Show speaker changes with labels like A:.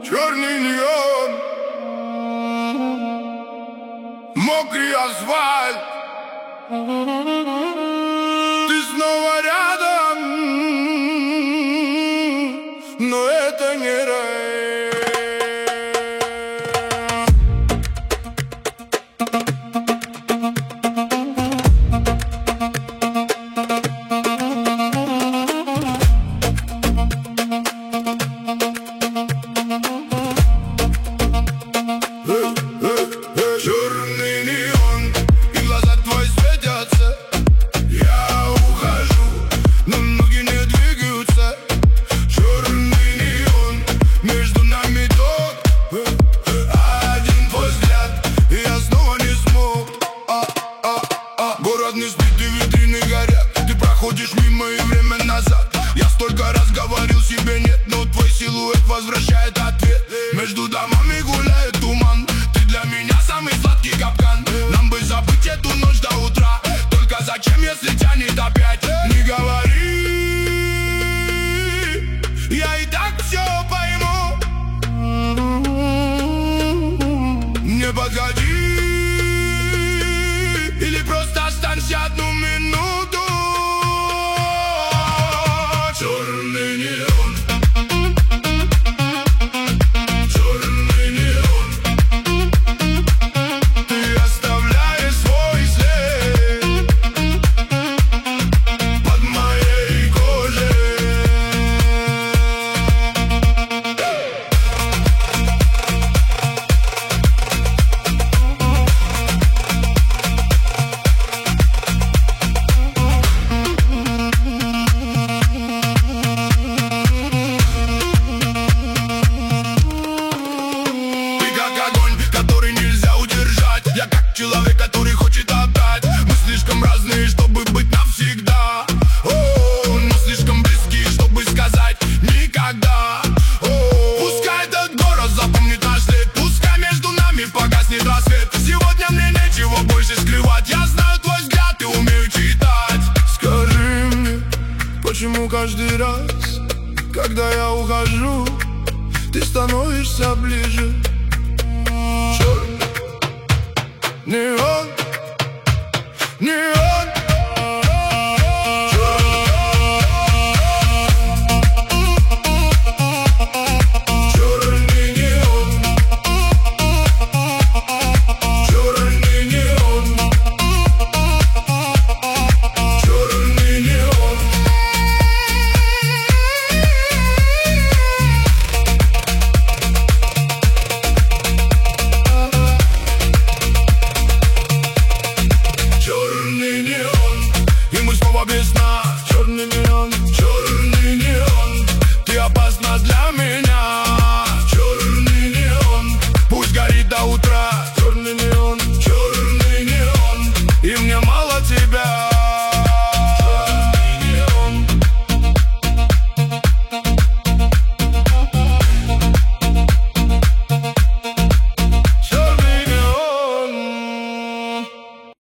A: Черный неон, мокрый асфальт. Ты снова рядом, но это не рай. Черный неон, и глаза твои светятся. Я ухожу, но ноги не двигаются. Черный неон, между нами ток. Один твой взгляд, и я снова не смог. Город не спит, и витрины горят. Ты проходишь мимо, и время назад. Я столько раз говорил себе нет, но твой силуэт возвращает ответ. Между домами гуляет туман. Ты для меня самый сладкий капкан. Нам бы забыть эту ночь до утра. Только зачем, если тянет опять? Не говори, я и так все пойму. Не подходи, или просто останься одну минуту. Черный неон, черный неон, ты оставляешь свой след под моей кожей. Который нельзя удержать. Я как человек, который хочет отдать. Мы слишком разные, чтобы быть навсегда. Но слишком близки, чтобы сказать никогда. Пускай этот город запомнит наш след. Пускай между нами погаснет рассвет. Сегодня мне нечего больше скрывать. Я знаю твой взгляд и умею читать. Скажи мне, почему каждый раз, когда я ухожу, ты становишься ближе? Неон, неон.